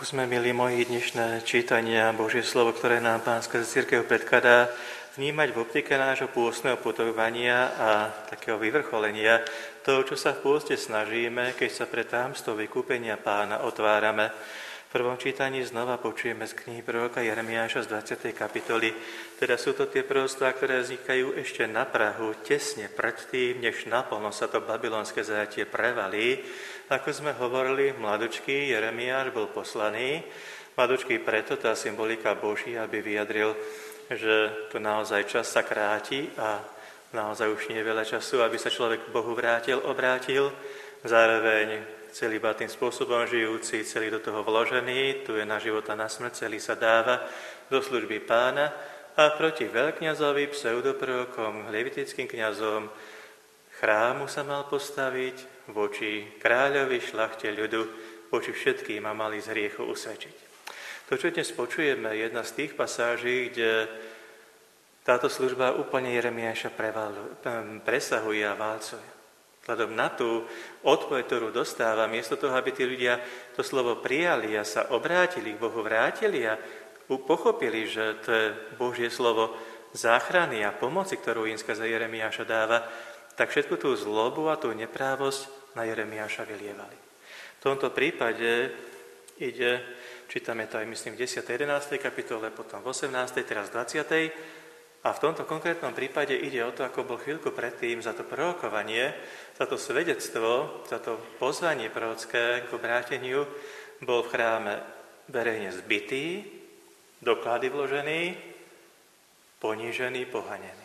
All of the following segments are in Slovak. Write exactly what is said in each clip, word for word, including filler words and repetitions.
Skúsme, milí moji, dnešné čítania Božie slovo, ktoré nám Pán skrze cirkev predkladá, vnímať v optike nášho pôstneho putovania a takého vyvrcholenia toho, čo sa v pôste snažíme, keď sa pre tajomstvo vykúpenia Pána otvárame. V prvom čítaní znova počujeme z knihy proroka Jeremiáša z dvadsiatej kapitoly. Teda sú to tie proroctvá, ktoré vznikajú ešte na prahu, tesne predtým, než naplno sa to babylonské zajatie prevalí. Ako sme hovorili, mladučký Jeremiáš bol poslaný. Mladučký preto, tá symbolika Boží, aby vyjadril, že tu naozaj čas sa kráti a naozaj už nie je veľa času, aby sa človek k Bohu vrátil, obrátil. Zároveň celibátnym spôsobom žijúci, celý do toho vložený, tu je na život a na smrť, celý sa dáva do služby Pána a proti veľkňazovi, pseudoprorokom, levitickým kňazom chrámu sa mal postaviť voči kráľovi, šlachte ľudu, voči všetkým a mali z hriechu usvedčiť. To, čo dnes počujeme, je jedna z tých pasáží, kde táto služba úplne Jeremiáša presahuje a válcuje. Vzhľadom na tú odpoveď, ktorú dostáva, miesto toho, aby tí ľudia to slovo prijali a sa obrátili, k Bohu vrátili a pochopili, že to je Božie slovo záchrany a pomoci, ktorú im skrze Jeremiáša dáva, tak všetku tú zlobu a tú neprávosť na Jeremiáša vylievali. V tomto prípade ide, čítame to aj myslím v desiatej jedenástej kapitole, potom v osemnástej, teraz v dvadsiatej A v tomto konkrétnom prípade ide o to, ako bol chvíľku predtým za to prorokovanie, za to svedectvo, za to pozvanie prorocké k obráteniu, bol v chráme verejne zbitý, doklady vložený, ponížený, pohanený.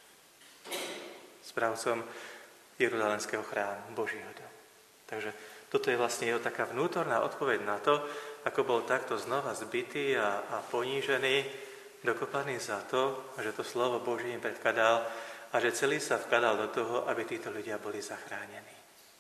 Správcom Jeruzalemského chrámu, Božieho domu. Takže toto je vlastne jeho taká vnútorná odpoveď na to, ako bol takto znova zbitý a, a ponížený, dokopaný za to, že to slovo Boží im predkladal a že celý sa vkladal do toho, aby títo ľudia boli zachránení.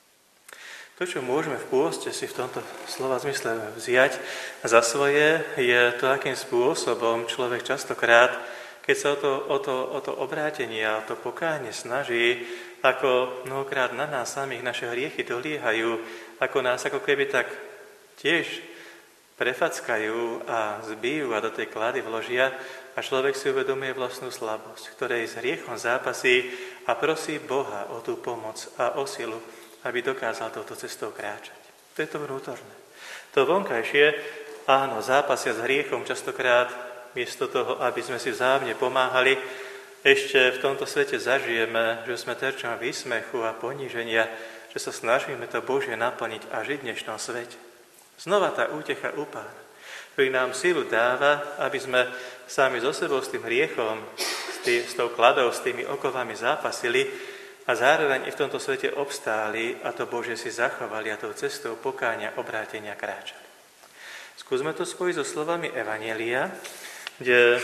To, čo môžeme v pôste si v tomto slova zmysle vziať za svoje, je to, akým spôsobom človek častokrát, keď sa o to, o to, o to obrátenie a o to pokánie snaží, ako mnohokrát na nás samých naše hriechy doliehajú, ako nás ako keby tak tiež prefackajú a zbijú a do tej klady vložia a človek si uvedomuje vlastnú slabosť, ktorej s hriechom zápasí a prosí Boha o tú pomoc a o silu, aby dokázal touto cestou kráčať. To je to vnútorné. To vonkajšie, áno, zápasia s hriechom častokrát, miesto toho, aby sme si vzájomne pomáhali, ešte v tomto svete zažijeme, že sme terčom výsmechu a poníženia, že sa snažíme to Božie naplniť a žiť v dnešnom svete. Znova tá útecha u Pána, ktorý nám silu dáva, aby sme sami so sebou s tým hriechom, s, tý, s tou kladou, s tými okovami zápasili a zároveň i v tomto svete obstáli a to Bože si zachovali a tou cestou pokánia, obrátenia kráčali. Skúsme to spojiť so slovami Evanjelia, kde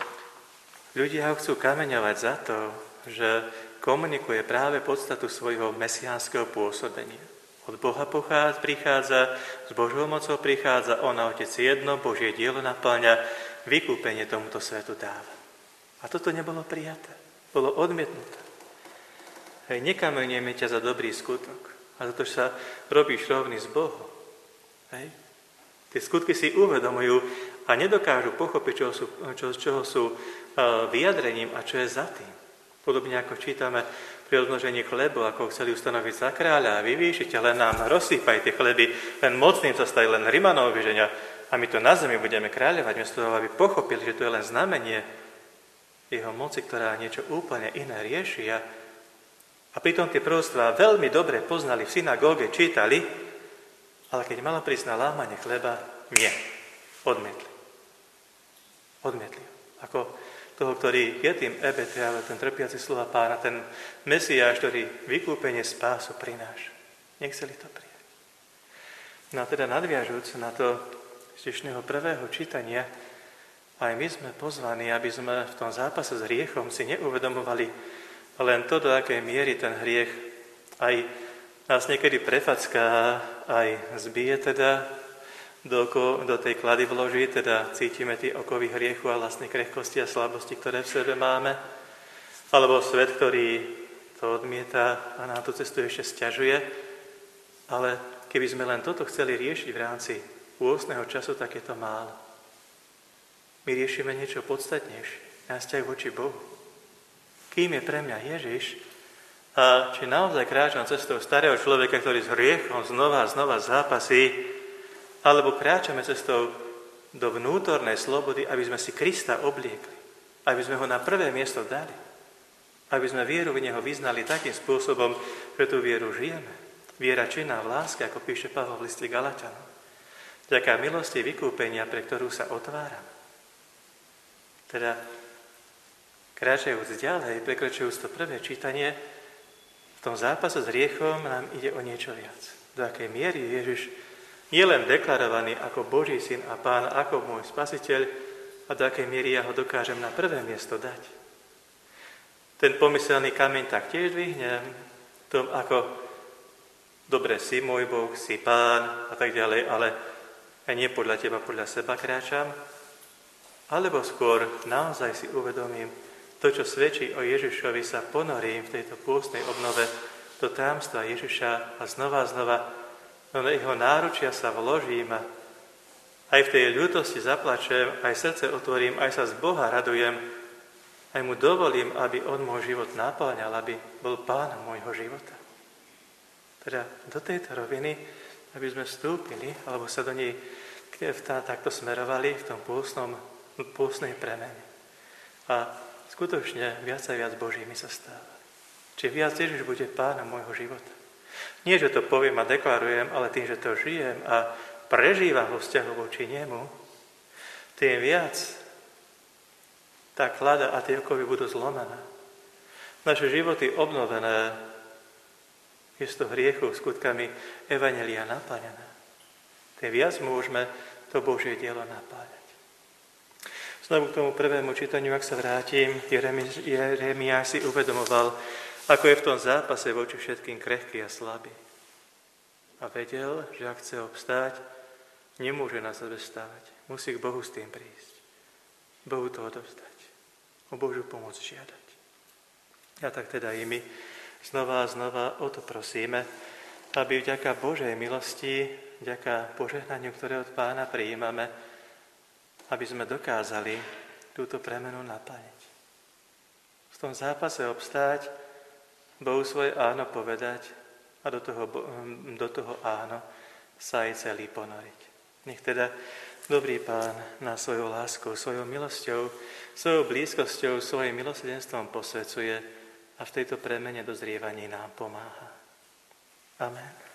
ľudia ho chcú kameňovať za to, že komunikuje práve podstatu svojho mesiánskeho pôsobenia. Od Boha pochádza, prichádza, s Božou mocou prichádza, on a Otec jedno, Božie dielo naplňa, vykúpenie tomuto svetu dáva. A toto nebolo prijaté, bolo odmietnuté. Hej, nekameňujeme ťa za dobrý skutok, ale za to, že sa robíš rovný s Bohom. Hej. Tie skutky si uvedomujú a nedokážu pochopiť, čoho sú, čo, čoho sú uh, vyjadrením a čo je za tým. Podobne ako čítame pri odmnožení chlebu, ako chceli ustanoviť za kráľa a vyvýšiť, len nám rozsýpaj tie chleby, len mocným sa stali, len Rimanov vyženia a my tu na zemi budeme kráľovať, miesto toho, aby pochopili, že to je len znamenie jeho moci, ktorá niečo úplne iné rieši. A, a pritom tie proroctvá veľmi dobre poznali, v synagóge čítali, ale keď malo prísť na lámanie chleba, nie, odmietli. Odmietli. Ako toho, ktorý je tým ebete, ale ten trpiaci sluha Pána, ten Mesiáš, ktorý vykúpenie spásu prináša. Nechceli to prijať. No a teda nadviažúc na to z dnešného prvého čítania, aj my sme pozvaní, aby sme v tom zápase s hriechom si neuvedomovali len to, do akej miery ten hriech aj nás niekedy prefacká, aj zbije teda, Do, do tej klady vloží, teda cítime tie okovy hriechu a vlastnej krehkosti a slabosti, ktoré v sebe máme. Alebo svet, ktorý to odmieta a na tú cestu ešte sťažuje. Ale keby sme len toto chceli riešiť v rámci pôstneho času, tak je to málo. My riešime niečo podstatnejšie, náš vzťah voči Bohu. Kým je pre mňa Ježiš a či naozaj kráčam cestou starého človeka, ktorý s hriechom znova a znova zápasí, alebo kráčame cestou do vnútornej slobody, aby sme si Krista obliekli, aby sme ho na prvé miesto dali, aby sme vieru v neho vyznali takým spôsobom, že tú vieru žijeme. Viera činná v láske, ako píše Pavol v liste Galatianom. Vďaka milosti vykúpenia, pre ktorú sa otváram. Teda, kráčajúc ďalej, prekročujúc to prvé čítanie, v tom zápase s hriechom nám ide o niečo viac. Do akej miery Ježiš nie len deklarovaný ako Boží syn a Pán, ako môj spasiteľ, a do akej miery ja ho dokážem na prvé miesto dať. Ten pomyselný kameň tak tiež dvihnem, tom ako dobre si môj Boh, si Pán a tak ďalej, ale aj nie podľa teba, podľa seba kráčam, alebo skôr naozaj si uvedomím to, čo svedčí o Ježišovi, sa ponorím v tejto pôstnej obnove do tajomstva Ježiša a znova a znova do jeho náručia sa vložím a aj v tej ľútosti zaplačem, aj srdce otvorím, aj sa z Boha radujem, aj mu dovolím, aby on môj život naplňal, aby bol pánom môjho života. Teda do tejto roviny, aby sme vstúpili, alebo sa do nej takto smerovali v tom pôstnom, pôstnej premene. A skutočne viac a viac Božími sa stávali. Čiže viac Ježiš bude pánom môjho života. Nie, že to poviem a deklarujem, ale tým, že to žijem a prežívam vo vzťahu voči nemu, tým viac tá klada a tie okovy budú zlomené. Naše životy obnovené, miesto hriechu skutkami evanjelia naplnené. Tým viac môžeme to Božie dielo napáľať. Znovu k tomu prvému čítaniu, ak sa vrátim, Jeremiáš si uvedomoval, ako je v tom zápase voči všetkým krehký a slabý. A vedel, že ak chce obstáť, nemôže na sebe stávať. Musí k Bohu s tým prísť. Bohu to odovzdať. O Božiu pomoc žiadať. A tak teda i my znova a znova o to prosíme, aby vďaka Božej milosti, vďaka požehnaniu, ktoré od Pána prijímame, aby sme dokázali túto premenu naplniť. V tom zápase obstáť, Bohu svoje áno povedať a do toho, do toho áno sa aj celý ponoriť. Nech teda dobrý Pán nás svojou láskou, svojou milosťou, svojou blízkosťou, svojim milosrdenstvom posvecuje a v tejto premene dozrievaní nám pomáha. Amen.